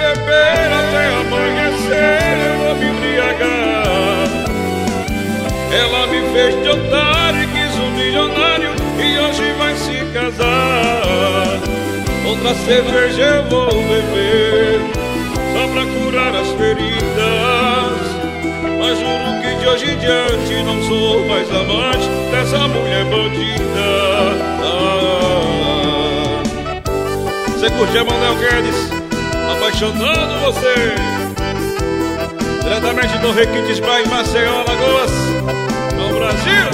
beber até amanhecer, eu vou me embriagar. Ela me fez de otário e quis um milionário, e hoje vai se casar. Outra cerveja eu vou beber, só pra curar as feridas. Mas juro que de hoje em diante não sou mais amante dessa mulher bandida. Você curte Emanuel Guedes, apaixonando você. Diretamente do Requintes Praia em Maceió, Alagoas, no Brasil.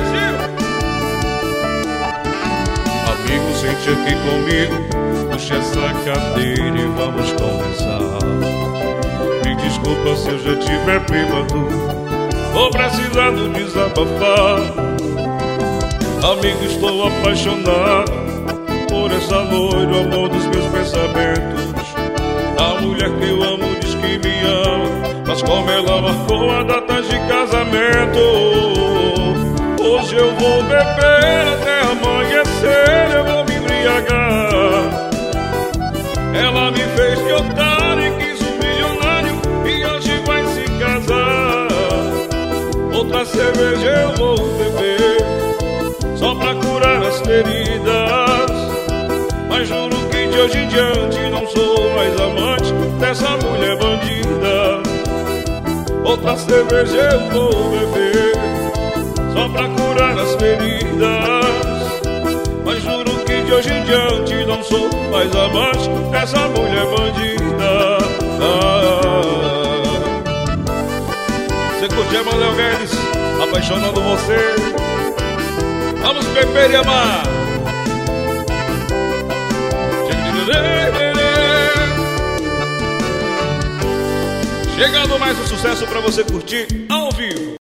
Amigo, sente aqui comigo, puxa essa cadeira e vamos conversar. Me desculpa se eu já tiver bêbado, vou precisando desabafar. Amigo, estou apaixonado por essa loira, o amor dos meus pensamentos. A mulher que eu amo diz que me ama, mas como ela marcou a data de casamento, hoje eu vou beber até amanhecer, eu vou me embriagar. Ela me fez de otário e quis um milionário, e hoje vai se casar. Outra cerveja eu vou beber, só pra curar as feridas. Mas juro que de hoje em diante não sou mais amante dessa mulher bandida. Outra cerveja eu vou beber, só pra curar as feridas. Mas juro que de hoje em diante não sou mais amante dessa mulher bandida. Você curte Emanuel Guedes, apaixonando você. Vamos beber e amar. Chegando mais um sucesso pra você curtir ao vivo.